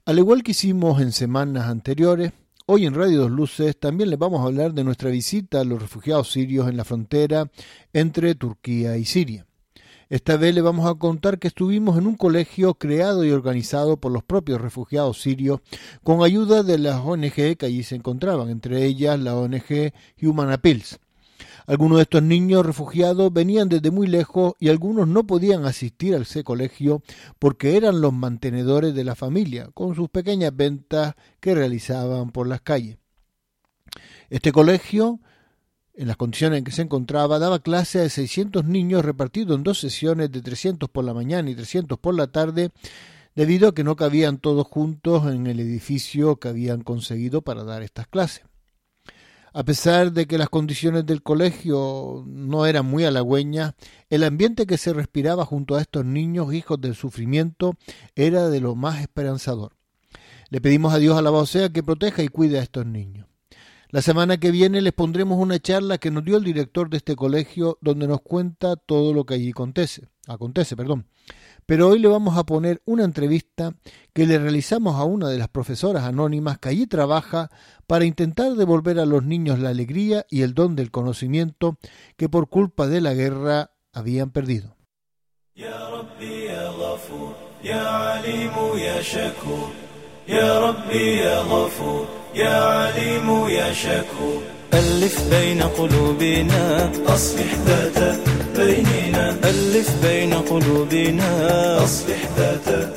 Al igual que hicimos en semanas anteriores, hoy en Radio Dos Luces también les vamos a hablar de nuestra visita a los refugiados sirios en la frontera entre Turquía y Siria. Esta vez les vamos a contar que estuvimos en un colegio creado y organizado por los propios refugiados sirios con ayuda de las ONG que allí se encontraban, entre ellas la ONG Human Appeals. Algunos de estos niños refugiados venían desde muy lejos y algunos no podían asistir al ese colegio porque eran los mantenedores de la familia, con sus pequeñas ventas que realizaban por las calles. Este colegio, en las condiciones en que se encontraba, daba clase a 600 niños repartidos en 2 sesiones de 300 por la mañana y 300 por la tarde, debido a que no cabían todos juntos en el edificio que habían conseguido para dar estas clases. A pesar de que las condiciones del colegio no eran muy halagüeñas, el ambiente que se respiraba junto a estos niños hijos del sufrimiento era de lo más esperanzador. Le pedimos a Dios alabado sea que proteja y cuide a estos niños. La semana que viene les pondremos una charla que nos dio el director de este colegio donde nos cuenta todo lo que allí acontece. Pero hoy le vamos a poner una entrevista que le realizamos a una de las profesoras anónimas que allí trabaja para intentar devolver a los niños la alegría y el don del conocimiento que por culpa de la guerra habían perdido. Ya Rabbi ya Ghafur, ya Alimu ya Shakur, ya Rabbi ya Ghafur, ya Alimu ya Shakur. ألف بين قلوبنا أصلح ذات بيننا ألف بين قلوبنا أصلح ذات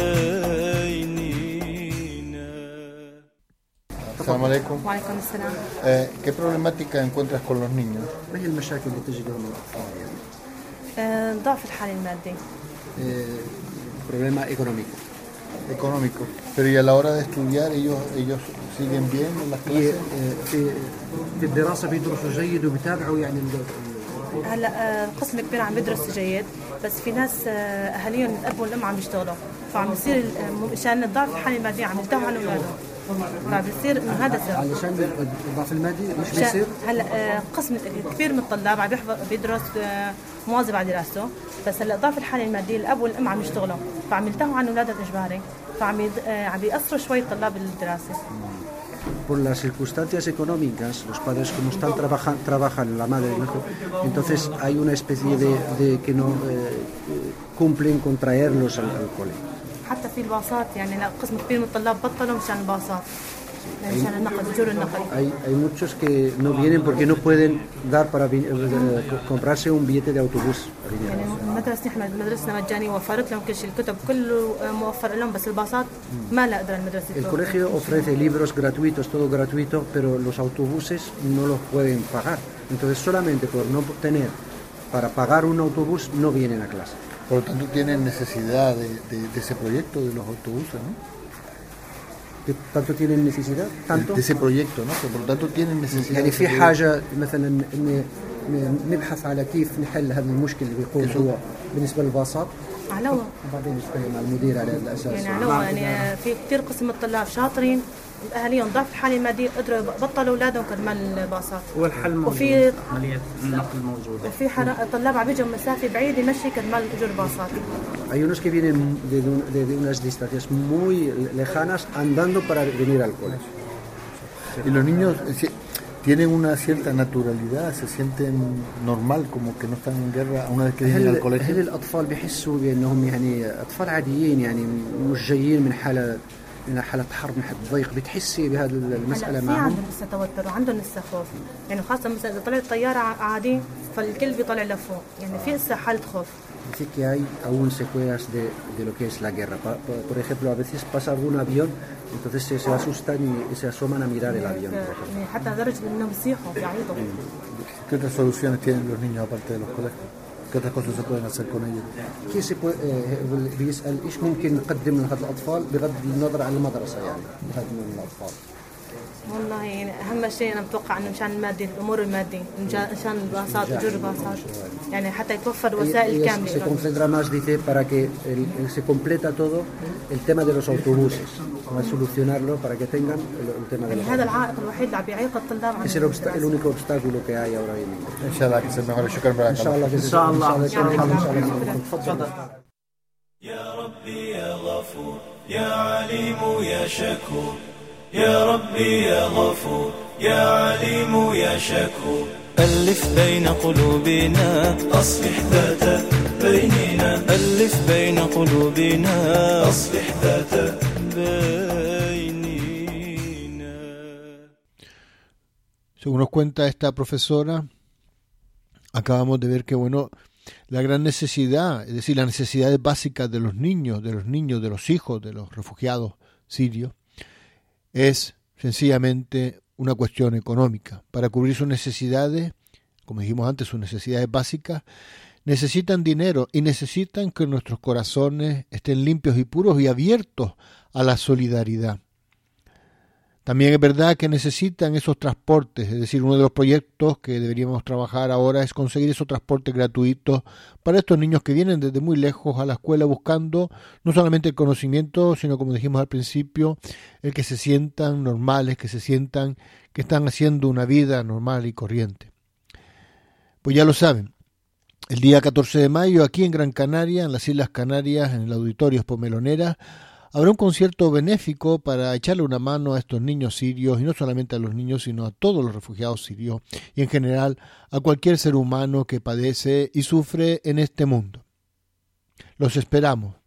بيننا. السلام عليكم. وعليكم السلام. ¿Qué problemática encuentras con los niños? ما هي المشاكل اللي تجدها من الأطفال يعني؟ ضعف الحال المادي. problema económico. Económico. Pero y a la hora de estudiar ellos siguen bien en las clases. في الدراسة بيدرسوا جيد وبيتابعوا يعني هلا قسم كبير عم بيدرس جيد بس في ناس اهاليهم الاب والام عم بيشتغلوا فعم بيصير مشان الضعف الحالي المادي عم يلتهوا عن اولادهم فبصير انه هذا سبب علشان الضعف المادي مش بيصير. هلا قسم كثير من الطلاب عم بيدرس مواظب على دراسته بس هلا الضعف الحالي المادي الاب والام عم يشتغلوا فعم يلتهوا عن اولادهم اجباري فعم عم بيأثروا شوي الطلاب بالدراسه. Por las circunstancias económicas, los padres como están trabajan la madre y el hijo, entonces hay una especie de que no cumplen con traerlos al colegio. حتى في الباصات يعني لا قسم كبير من الطلاب بطلوا مشان الباصات مشان النقل اجور النقل. Hay muchos que no vienen porque no pueden dar para comprarse un billete de autobús. يعني المدرسة نحن مدرسنا مجاني وفرت لهم كل شيء الكتب كله موفر لهم بس الباصات ما لا قدر المدرسة. El colegio ofrece libros gratuitos, todo gratuito, pero los autobuses no los pueden pagar. Entonces solamente por no tener para pagar un autobús no vienen a clase. Por lo tanto tienen necesidad de ese proyecto de los autobuses, ¿no? ¿Qué tanto tienen necesidad? ¿Tanto? De ese proyecto, ¿no? Que por lo tanto tienen necesidad. يعني في حاجة مثلا نبحث على كيف نحل هذا المشكل اللي بيقول هو بالنسبة للباصات. علوة. وبعدين نتكلم مع المدير على الأساس. يعني علوة يعني في كثير قسم الطلاب شاطرين أهاليهم ضعف الحالي المادي قدروا يبطلوا أولادهم كرمال الباصات. والحل موجود. وفي عملية النقل موجودة. وفي طلاب عم بيجوا مسافة بعيدة يمشي كرمال أجور الباصات. Hay unos que vienen de unas distancias muy lejanas andando para venir al colegio. Y los niños tienen una cierta naturalidad, se sienten normal como que no están en guerra una vez que vienen al colegio. هل الأطفال بيحسوا بأنهم يعني أطفال عاديين يعني مش جايين من حالة حرب من حالة ضيق بتحسي بهذه المسألة معهم؟ في عندهم لسه توتر وعندهم لسه خوف يعني خاصة مثلا إذا طلعت طيارة عادي فالكل بيطلع لفوق يعني في لسه حالة خوف. Dice que hay aún secuelas de lo que es la guerra. Por ejemplo, a veces pasa algún avión, entonces se asustan y se asoman a mirar el avión. حتى لدرجة إنهم بيصيحوا بيعيطوا. ¿Qué otras soluciones tienen los niños aparte de los colegios? ¿Qué otras cosas se pueden hacer con ellos? كيف بيسأل إيش ممكن نقدم لهذا الأطفال بغض النظر عن المدرسة يعني هذا من الأطفال. والله يعني أهم شيء أنا بتوقع إنه مشان المادي الأمور المادية مشان الباصات أجور الباصات يعني حتى يتوفر وسائل كاملة. Se concentra más, dice, para que se completa todo el tema de los autobuses, para solucionarlo, para que tengan el tema de los هذا العائق الوحيد اللي عم يعيق الطلاب عن es el único obstáculo que hay ahora mismo. إن شاء الله que se mejore. شكرا لك. إن شاء الله إن شاء الله. تفضل. يا ربي يا غفور يا عليم يا شكور يا ربي يا غفور يا عليم يا شكور ألف بين قلوبنا أصلح ذات بيننا ألف بين قلوبنا أصلح ذات بيننا. Según nos cuenta esta profesora, acabamos de ver que, bueno, la gran necesidad, es decir, las necesidades básicas de los niños, de los hijos, de los refugiados sirios, es sencillamente una cuestión económica. Para cubrir sus necesidades, como dijimos antes, sus necesidades básicas, necesitan dinero y necesitan que nuestros corazones estén limpios y puros y abiertos a la solidaridad. También es verdad que necesitan esos transportes, es decir, uno de los proyectos que deberíamos trabajar ahora es conseguir esos transportes gratuitos para estos niños que vienen desde muy lejos a la escuela buscando no solamente el conocimiento, sino, como dijimos al principio, el que se sientan normales, que se sientan que están haciendo una vida normal y corriente. Pues ya lo saben, el día 14 de mayo aquí en Gran Canaria, en las Islas Canarias, en el Auditorio Expo Melonera, habrá un concierto benéfico para echarle una mano a estos niños sirios, y no solamente a los niños, sino a todos los refugiados sirios y en general a cualquier ser humano que padece y sufre en este mundo. Los esperamos.